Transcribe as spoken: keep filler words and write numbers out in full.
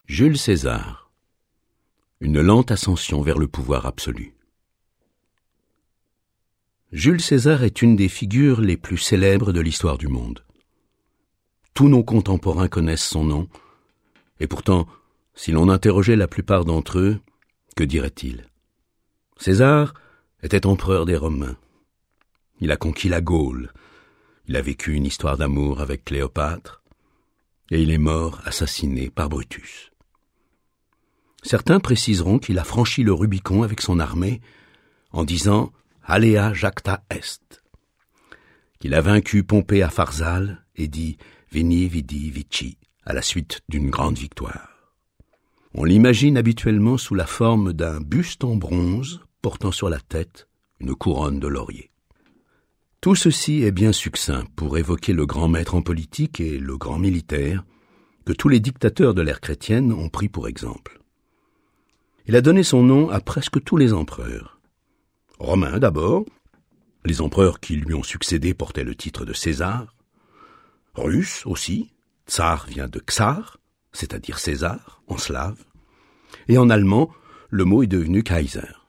Jules César. Une lente ascension vers le pouvoir absolu. Jules César est une des figures les plus célèbres de l'histoire du monde. Tous nos contemporains connaissent son nom, et pourtant, si l'on interrogeait la plupart d'entre eux, que diraient-ils? César était empereur des Romains. Il a conquis la Gaule. Il a vécu une histoire d'amour avec Cléopâtre, et il est mort assassiné par Brutus. Certains préciseront qu'il a franchi le Rubicon avec son armée en disant « Alea jacta est », qu'il a vaincu Pompée à Pharsale et dit « Veni vidi vici » à la suite d'une grande victoire. On l'imagine habituellement sous la forme d'un buste en bronze portant sur la tête une couronne de laurier. Tout ceci est bien succinct pour évoquer le grand maître en politique et le grand militaire que tous les dictateurs de l'ère chrétienne ont pris pour exemple. Il a donné son nom à presque tous les empereurs. Romains d'abord, les empereurs qui lui ont succédé portaient le titre de César. Russes aussi, tsar vient de Tsar, c'est-à-dire César, en slave. Et en allemand, le mot est devenu Kaiser.